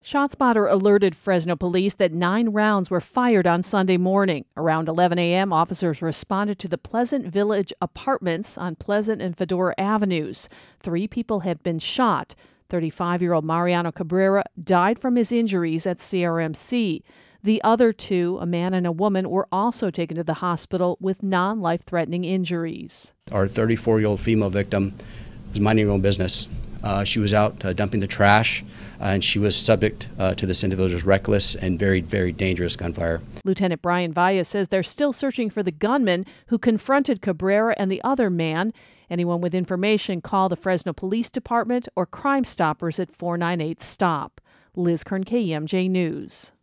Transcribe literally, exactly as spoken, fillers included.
ShotSpotter alerted Fresno police that nine rounds were fired on Sunday morning. Around eleven a.m., officers responded to the Pleasant Village Apartments on Pleasant and Fedora Avenues. Three people had been shot. thirty-five-year-old Mariano Cabrera died from his injuries at C R M C. The other two, a man and a woman, were also taken to the hospital with non-life-threatening injuries. Our thirty-four-year-old female victim was minding her own business. Uh, she was out uh, dumping the trash, uh, and she was subject uh, to this individual's reckless and very, very dangerous gunfire. Lieutenant Brian Valla says they're still searching for the gunman who confronted Cabrera and the other man. Anyone with information, call the Fresno Police Department or Crime Stoppers at four nine eight STOP. Liz Kern, K E M J News.